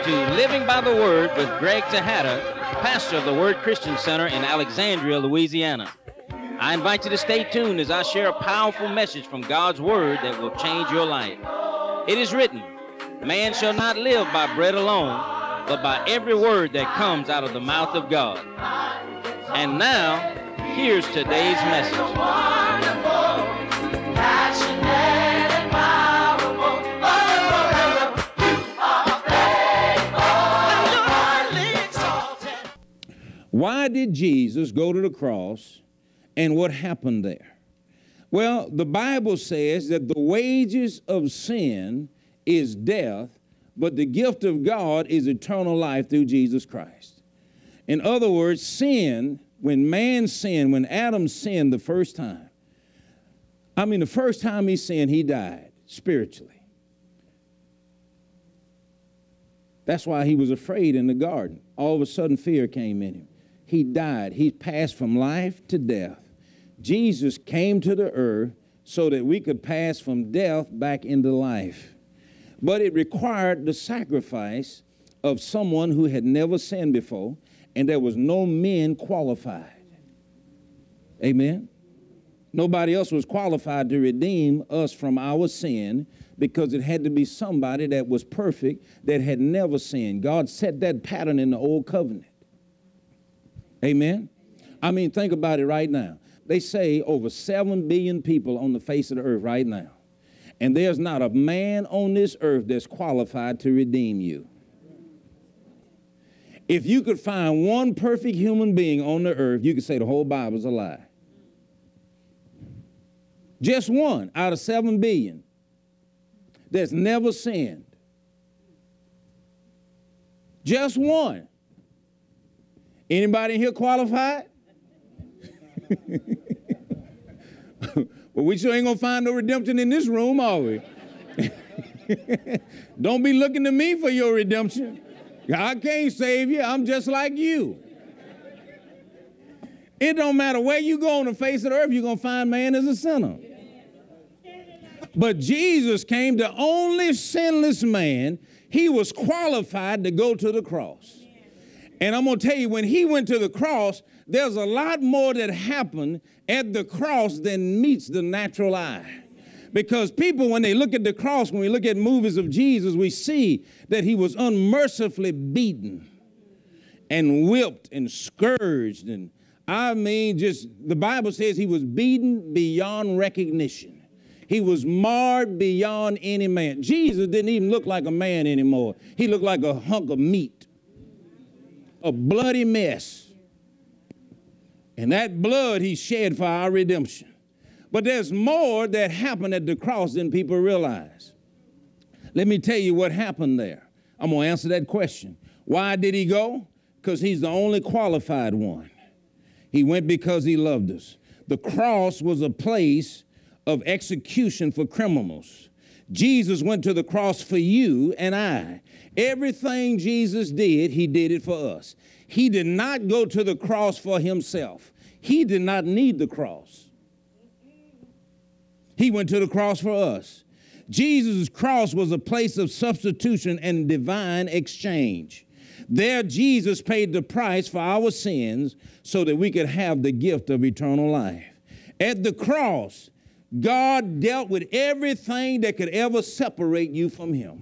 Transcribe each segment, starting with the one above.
to Living by the Word with Greg Tejada, pastor of the Word Christian Center in Alexandria, Louisiana. I invite you to stay tuned as I share a powerful message from God's Word that will change your life. It is written, man shall not live by bread alone, but by every word that comes out of the mouth of God. And now, here's today's message. Why did Jesus go to the cross, and what happened there? Well, the Bible says that the wages of sin is death, but the gift of God is eternal life through Jesus Christ. In other words, sin, when man sinned, when Adam sinned the first time, the first time he sinned, he died spiritually. That's why he was afraid in the garden. All of a sudden, fear came in him. He died. He passed from life to death. Jesus came to the earth so that we could pass from death back into life. But it required the sacrifice of someone who had never sinned before, and there was no men qualified. Amen? Nobody else was qualified to redeem us from our sin because it had to be somebody that was perfect, that had never sinned. God set that pattern in the old covenant. Amen? Think about it right now. They say over 7 billion people on the face of the earth right now. And there's not a man on this earth that's qualified to redeem you. If you could find one perfect human being on the earth, you could say the whole Bible's a lie. Just one out of 7 billion that's never sinned. Just one. Anybody here qualified? Well, we sure ain't gonna find no redemption in this room, are we? Don't be looking to me for your redemption. I can't save you. I'm just like you. It don't matter where you go on the face of the earth, you're gonna find man as a sinner. But Jesus came, the only sinless man. He was qualified to go to the cross. And I'm going to tell you, when he went to the cross, there's a lot more that happened at the cross than meets the natural eye. Because people, when they look at the cross, when we look at movies of Jesus, we see that he was unmercifully beaten and whipped and scourged. And the Bible says he was beaten beyond recognition. He was marred beyond any man. Jesus didn't even look like a man anymore. He looked like a hunk of meat. A bloody mess. And that blood he shed for our redemption. But there's more that happened at the cross than people realize. Let me tell you what happened there. I'm going to answer that question. Why did he go? Because he's the only qualified one. He went because he loved us. The cross was a place of execution for criminals. Jesus went to the cross for you and I. Everything Jesus did, he did it for us. He did not go to the cross for himself. He did not need the cross. He went to the cross for us. Jesus' cross was a place of substitution and divine exchange. There, Jesus paid the price for our sins so that we could have the gift of eternal life. At the cross, God dealt with everything that could ever separate you from him.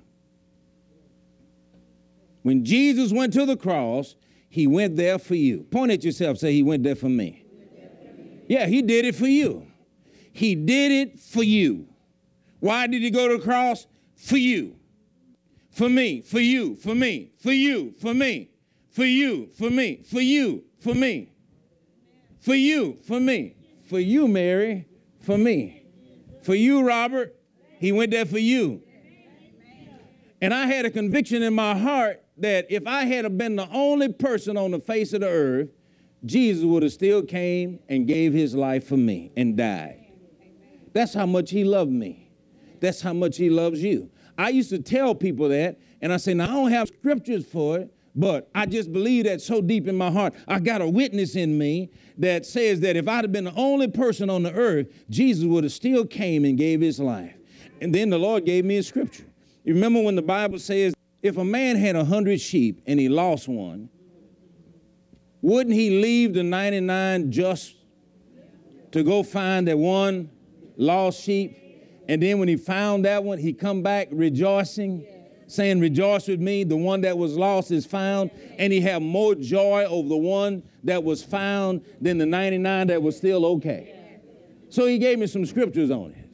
When Jesus went to the cross, he went there for you. Point at yourself, say, he went there for me. Yeah, he did it for you. He did it for you. Why did he go to the cross? For you. For me, for you, for me, for you, for me, for you, for me, for you, for me, for you, for me, for you, Mary, for me, for you, Robert. He went there for you. And I had a conviction in my heart that if I had been the only person on the face of the earth, Jesus would have still came and gave his life for me and died. That's how much he loved me. That's how much he loves you. I used to tell people that, and I say, now I don't have scriptures for it, but I just believe that so deep in my heart. I got a witness in me that says that if I'd have been the only person on the earth, Jesus would have still came and gave his life. And then the Lord gave me a scripture. You remember when the Bible says if a man had 100 sheep and he lost one, wouldn't he leave the 99 just to go find that one lost sheep? And then when he found that one, he come back rejoicing, saying, rejoice with me, the one that was lost is found. And he had more joy over the one that was found than the 99 that was still okay. So he gave me some scriptures on it.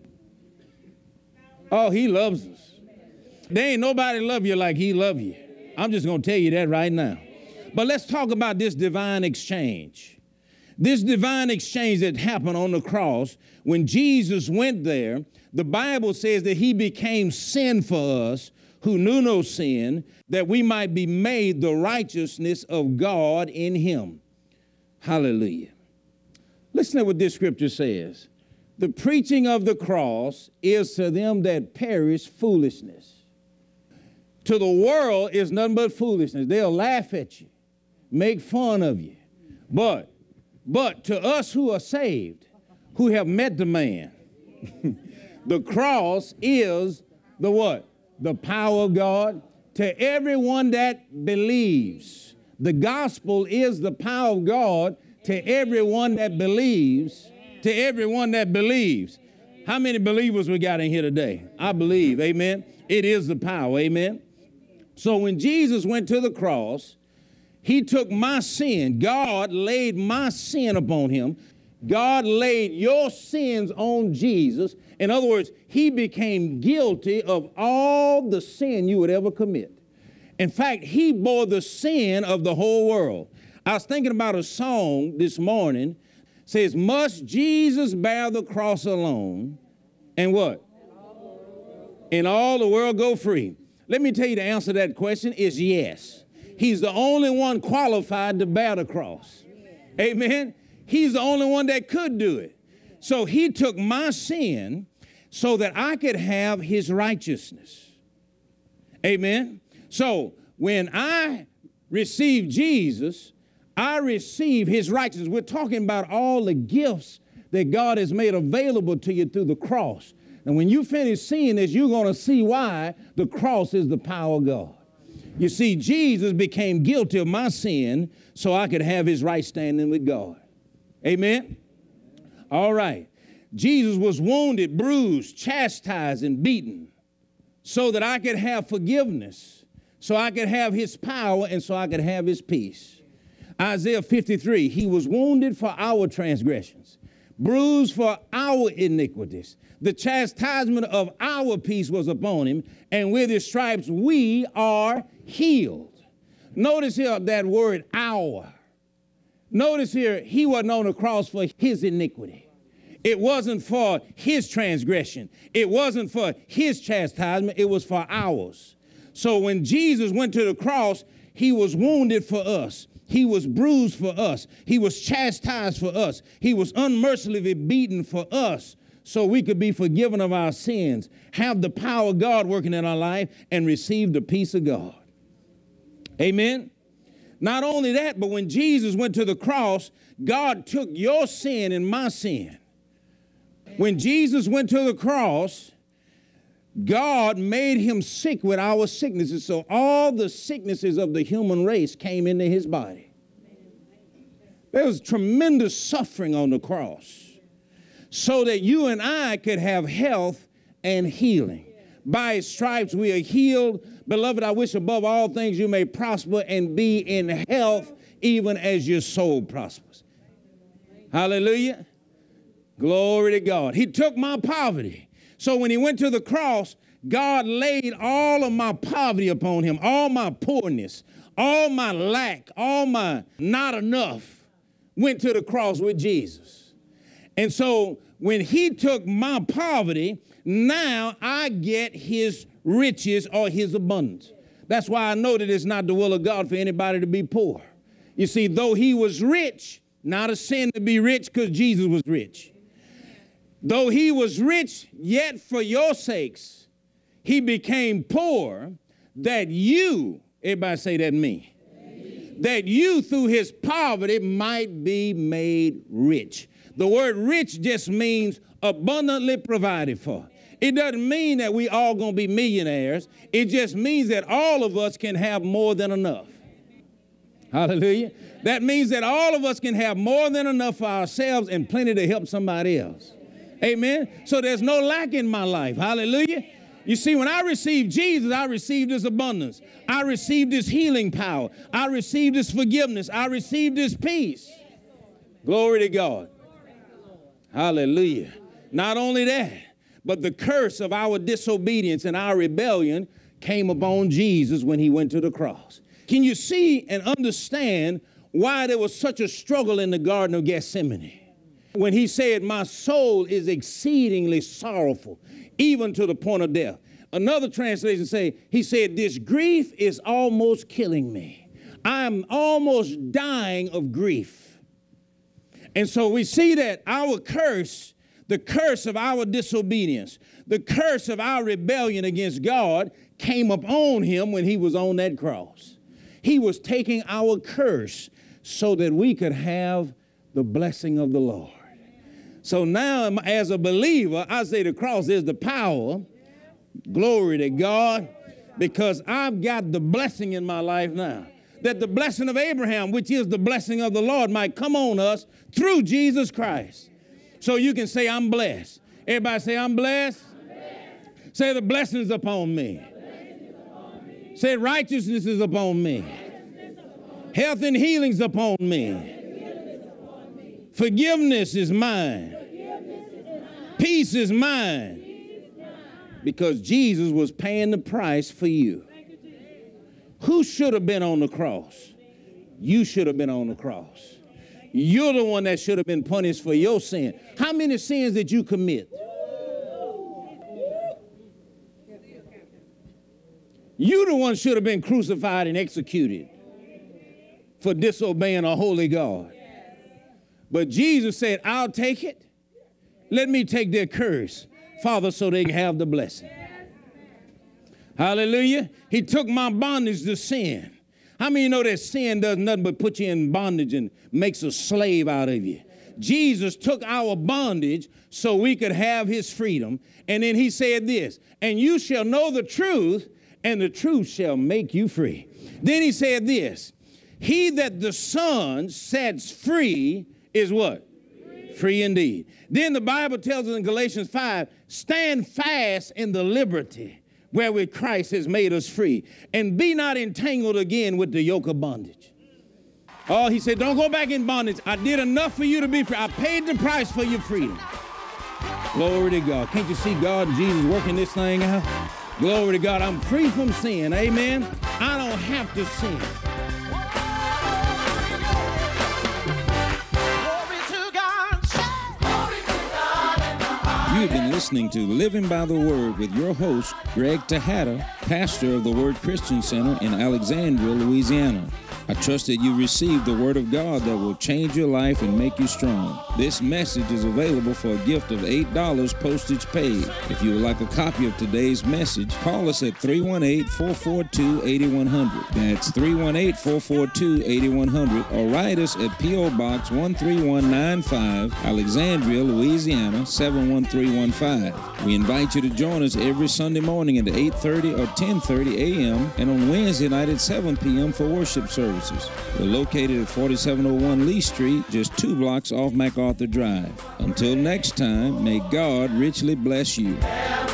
Oh, he loves us. There ain't nobody love you like he love you. I'm just going to tell you that right now. But let's talk about this divine exchange. This divine exchange that happened on the cross. When Jesus went there, the Bible says that he became sin for us who knew no sin, that we might be made the righteousness of God in him. Hallelujah. Listen to what this scripture says. The preaching of the cross is to them that perish foolishness. To the world is nothing but foolishness. They'll laugh at you, make fun of you. But to us who are saved, who have met the man, the cross is the what? The power of God. To everyone that believes, the gospel is the power of God to everyone that believes, to everyone that believes. How many believers we got in here today? I believe, amen. It is the power, amen. So when Jesus went to the cross, he took my sin. God laid my sin upon him. God laid your sins on Jesus. In other words, he became guilty of all the sin you would ever commit. In fact, he bore the sin of the whole world. I was thinking about a song this morning. It says, must Jesus bear the cross alone? And what? And all the world go free. Let me tell you the answer to that question is yes. He's the only one qualified to bear the cross. Amen. He's the only one that could do it. So he took my sin so that I could have his righteousness. Amen. So when I receive Jesus, I receive his righteousness. We're talking about all the gifts that God has made available to you through the cross. And when you finish seeing this, you're going to see why the cross is the power of God. You see, Jesus became guilty of my sin so I could have his right standing with God. Amen? All right. Jesus was wounded, bruised, chastised, and beaten so that I could have forgiveness, so I could have his power, and so I could have his peace. Isaiah 53, he was wounded for our transgressions, bruised for our iniquities. The chastisement of our peace was upon him, and with his stripes we are healed. Notice here that word our. Notice here, he wasn't on the cross for his iniquity. It wasn't for his transgression. It wasn't for his chastisement. It was for ours. So when Jesus went to the cross, he was wounded for us. He was bruised for us. He was chastised for us. He was unmercifully beaten for us so we could be forgiven of our sins, have the power of God working in our life, and receive the peace of God. Amen? Not only that, but when Jesus went to the cross, God took your sin and my sin. When Jesus went to the cross, God made him sick with our sicknesses, so all the sicknesses of the human race came into his body. There was tremendous suffering on the cross so that you and I could have health and healing. By his stripes we are healed. Beloved, I wish above all things you may prosper and be in health even as your soul prospers. Hallelujah. Glory to God. He took my poverty. So when he went to the cross, God laid all of my poverty upon him, all my poorness, all my lack, all my not enough went to the cross with Jesus. And so when he took my poverty, now I get his riches or his abundance. That's why I know that it's not the will of God for anybody to be poor. You see, though he was rich, not a sin to be rich because Jesus was rich. Though he was rich, yet for your sakes, he became poor that you, everybody say that me, that you through his poverty might be made rich. The word rich just means abundantly provided for. It doesn't mean that we all going to be millionaires. It just means that all of us can have more than enough. Hallelujah. That means that all of us can have more than enough for ourselves and plenty to help somebody else. Amen. So there's no lack in my life. Hallelujah. You see, when I received Jesus, I received his abundance. I received his healing power. I received his forgiveness. I received his peace. Glory to God. Hallelujah. Not only that, but the curse of our disobedience and our rebellion came upon Jesus when he went to the cross. Can you see and understand why there was such a struggle in the Garden of Gethsemane? When he said, my soul is exceedingly sorrowful, even to the point of death. Another translation he said, this grief is almost killing me. I'm almost dying of grief. And so we see that our curse, the curse of our disobedience, the curse of our rebellion against God came upon him when he was on that cross. He was taking our curse so that we could have the blessing of the Lord. So now, as a believer, I say the cross is the power. Glory to God, because I've got the blessing in my life now. That the blessing of Abraham, which is the blessing of the Lord, might come on us through Jesus Christ. So you can say, I'm blessed. Everybody say, I'm blessed. I'm blessed. Say, the blessings upon me. Say, righteousness is upon me. Health and healing's upon me. Forgiveness is mine. Peace is mine. Because Jesus was paying the price for you. Who should have been on the cross? You should have been on the cross. You're the one that should have been punished for your sin. How many sins did you commit? You the one should have been crucified and executed for disobeying a holy God. But Jesus said, I'll take it. Let me take their curse, Father, so they can have the blessing. Hallelujah. He took my bondage to sin. How many of you know that sin does nothing but put you in bondage and makes a slave out of you? Jesus took our bondage so we could have his freedom. And then he said this, and you shall know the truth, and the truth shall make you free. Then he said this, he that the Son sets free is what? Free indeed. Then the Bible tells us in Galatians 5, stand fast in the liberty wherewith Christ has made us free, and be not entangled again with the yoke of bondage. Oh, he said, don't go back in bondage. I did enough for you to be free. I paid the price for your freedom. Glory to God. Can't you see God and Jesus working this thing out? Glory to God. I'm free from sin. Amen. I don't have to sin. You've been listening to Living by the Word with your host, Greg Tejada, pastor of the Word Christian Center in Alexandria, Louisiana. I trust that you received the Word of God that will change your life and make you strong. This message is available for a gift of $8 postage paid. If you would like a copy of today's message, call us at 318-442-8100. That's 318-442-8100, or write us at P.O. Box 13195, Alexandria, Louisiana 71315. We invite you to join us every Sunday morning at 8:30 or 10:30 a.m. and on Wednesday night at 7 p.m. for worship services. We're located at 4701 Lee Street, just 2 blocks off MacArthur Drive. Until next time, may God richly bless you.